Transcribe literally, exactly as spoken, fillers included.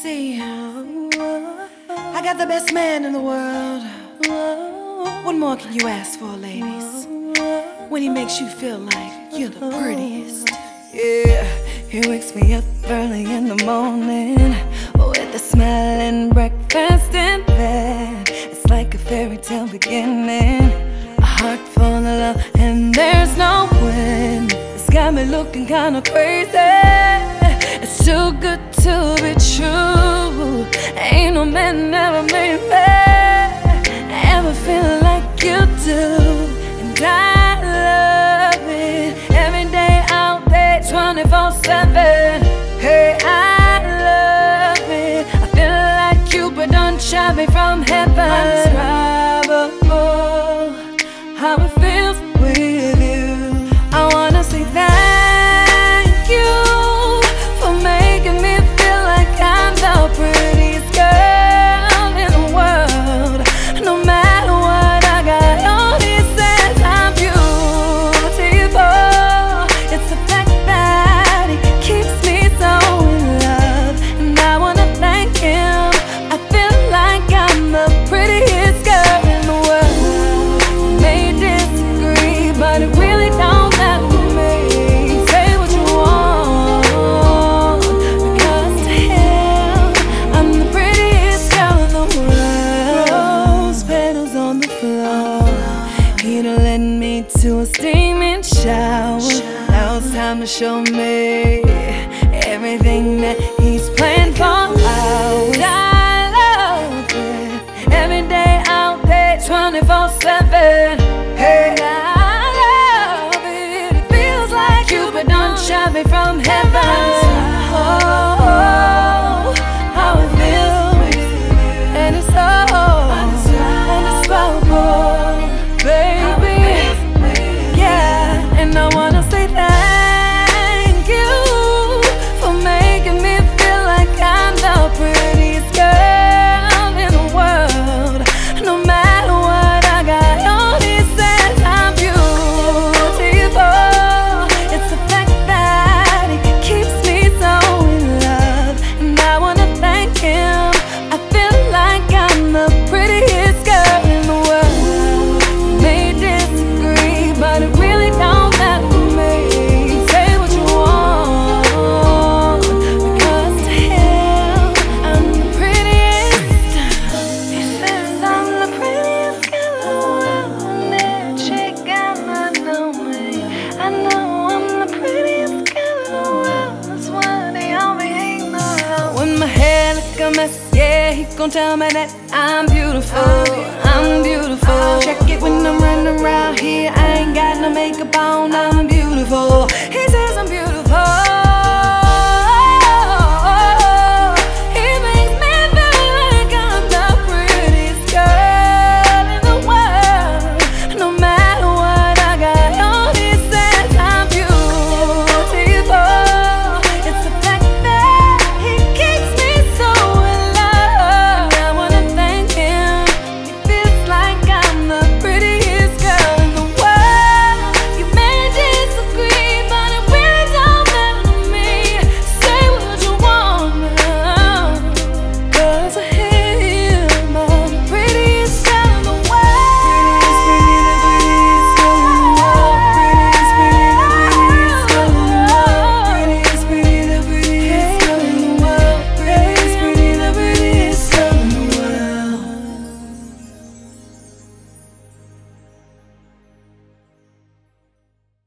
see, I got the best man in the world. What more can you ask for, ladies? When he makes you feel like you're the prettiest. Yeah, he wakes me up early in the morning with a smile and breakfast in bed. It's like a fairy tale beginning, a heart full of love and there's no wind. It's got me looking kinda crazy. It's too good to be true. Ain't no man ever made me ever feel like you do. And I love it every day, all day, twenty-four seven. Hey, I love it. I feel like Cupid done shot me from heaven. Indescribable how it feels with you. I wanna say thank you for making me feel like I'm the prettiest girl in the world. No matter what I got on, he says I'm beautiful. It's the fact that he keeps me so in love, and I wanna thank him. I feel like I'm the prettiest girl in the world. You may disagree, but it really don't matter to me. Say what you want, because to him, I'm the prettiest girl in the world. Rose petals on the floor, he done led me to a steaming shower. Now it's time to show me everything that he's planned for us. I love it every day, all day, twenty-four seven. Hey, I love it. It feels like Cupid done shot me from heaven. Oh, how it feels, and it's so indescribable, baby. Yeah, and I wanna say thank you for making me feel like I'm the prettiest girl in the world. No matter what I got on, he says I'm beautiful. It's the fact that he keeps me so in love, and I wanna thank him. I feel like I'm the prettiest girl in the world. You may disagree, but it really don't matter to me. Say what you want, because to him, I'm the prettiest. He says I'm the prettiest girl in the world, and that chick gotta know me. I know I'm the prettiest girl in the world. That's why they all be hating around. When my hair look a mess, yeah, he gon' tell me that I'm beautiful. I'm beautiful. Check it when I'm running around here. I ain't got no makeup on. I'm beautiful. He says I'm beautiful.